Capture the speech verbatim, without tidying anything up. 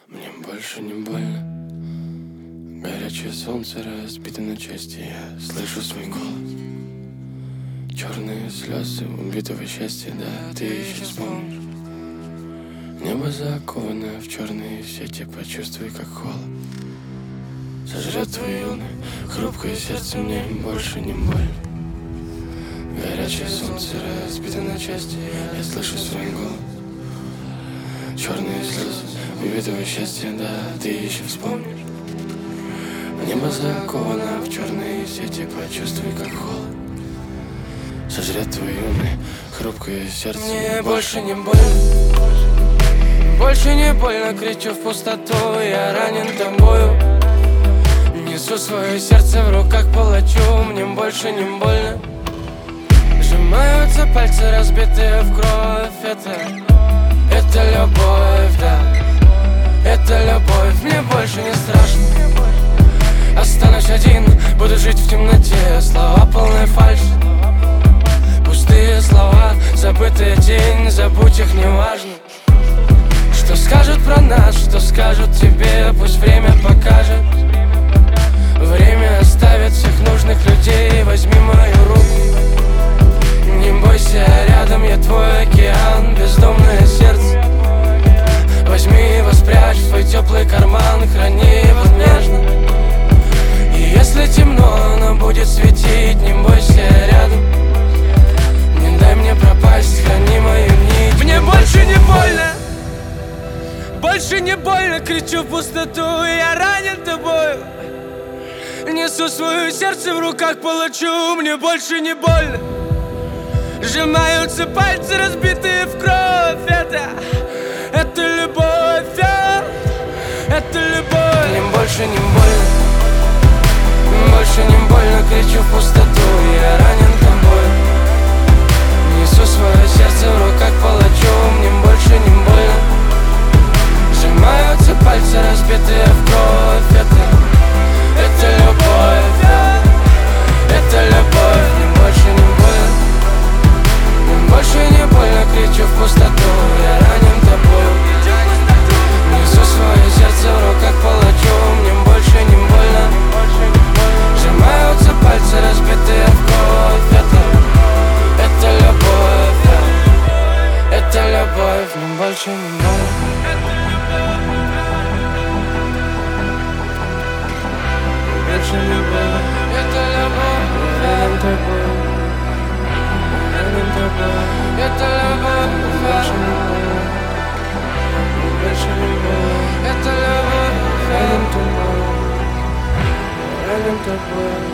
Мне больше не больно. Горячее солнце разбито на части. Я слышу свой голос. Черные слезы убитого счастья. Да, ты еще вспомнишь. Небо заковано в черные сети. Почувствуй, как холод сожрет твое юное хрупкое сердце. Мне больше не больно. Горячее солнце разбито на части. Я слышу свой голос. Черные слезы убитого счастья. Да, ты еще вспомнишь. Небо заковано в черные сети. Почувствуй, как холод сожрет твое юное хрупкое сердце. Мне больше не больно. Больше не больно, кричу в пустоту. Я ранен тобою. Несу свое сердце в руках, палачу. Мне больше не больно. Сжимаются пальцы, разбитые в кровь. Это, это любовь, да. Это любовь, мне больше не страшно. Останусь один, буду жить в темноте. Слова полная фальшь. Пустые слова, забытая тень. Забудь их, неважно. Что скажут про нас, что скажут тебе. Пусть время покажет. Время оставит всех нужных людей. Возьми мою руку. Не бойся, рядом я твой океан. Бездомное сердце. Возьми его, спрячь в твой теплый карман. Храни его нежно. И если темно, оно будет светить. Не бойся, рядом. Не дай мне пропасть, храни мою нить. Мне больше не больно. Больше не больно, кричу в пустоту. Я ранен тобою. Несу свое сердце в руках, палачу. Мне больше не больно. Сжимаются пальцы, разбитые в кровь. Это, это любовь, а? Это любовь. Мне больше не больно. Больше не больно, кричу в пустоту. Я ранен тобой. Несу свое сердце в руках, палачу. Мне больше не больно. Сжимаются пальцы, разбитые в кровь. Это, это любовь, да. Это любовь. Мне больше не больно. Мне больше не больно, кричу в пустоту. Я ранен тобой. Несу свое сердце в руках, палачу. Мне больше не больно. Сжимаются пальцы, разбитые в кровь. Это, это любовь, да. Это любовь. Мне больше не больно. Больше не больно. Это любовь. Рядом тобой. Рядом тобой. Это любовь. Больше не больно. Больше не больно. Это любовь. Рядом тобой. Рядом тобой.